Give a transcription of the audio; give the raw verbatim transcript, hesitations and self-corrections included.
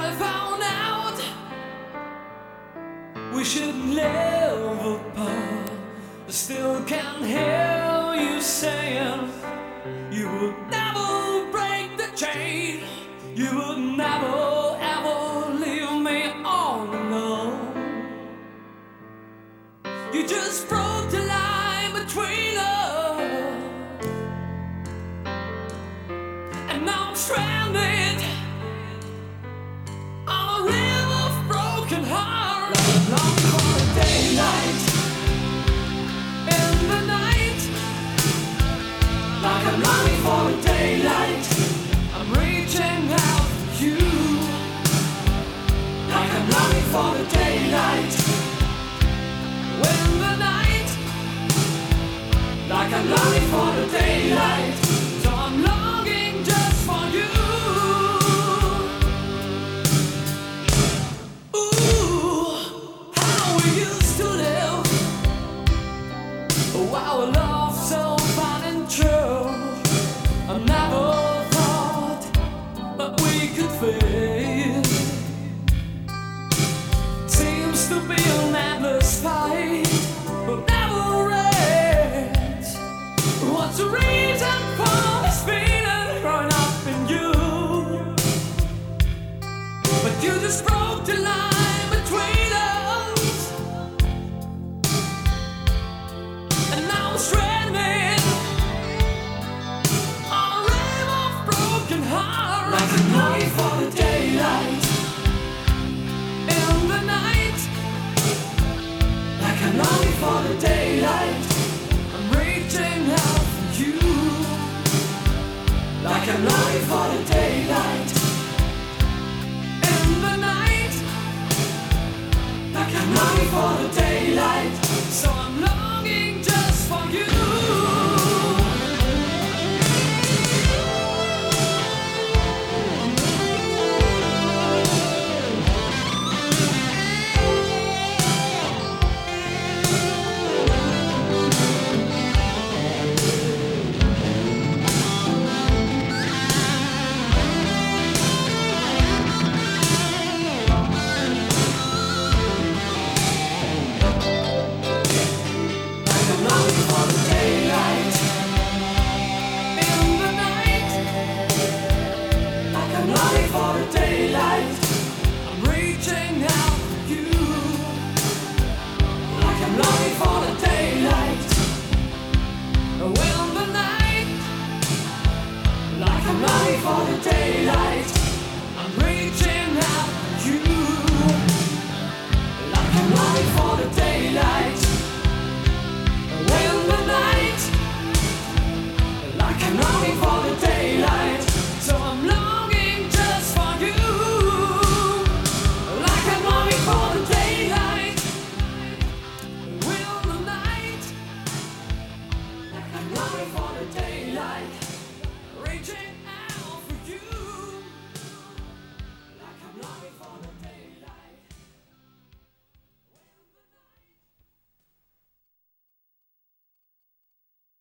I found out we should live apart. I still can hear you saying you would never break the chain. You would never ever leave me all alone. You just broke the line between us, and now I'm stranded on a river of broken heart. I'm longing for the daylight in the night, like I'm longing for the daylight. I'm reaching out for you, like I'm longing for the daylight. In the night, like I'm longing for the daylight. So I'm longing just for you. Ooh, how we used to live, oh, our love so fine and true. I never thought that we could fade. Seems to be an endless fight, but never ends. What's the reason for this feeling growing up in you? But you just broke the line between us, and now I'm stranded on a river of broken heart. Like I'm longing for the daylight in the night, like I'm longing for the daylight. I'm reaching out for you, like I'm longing for the daylight in the night, like I'm longing for the daylight. So I'm longing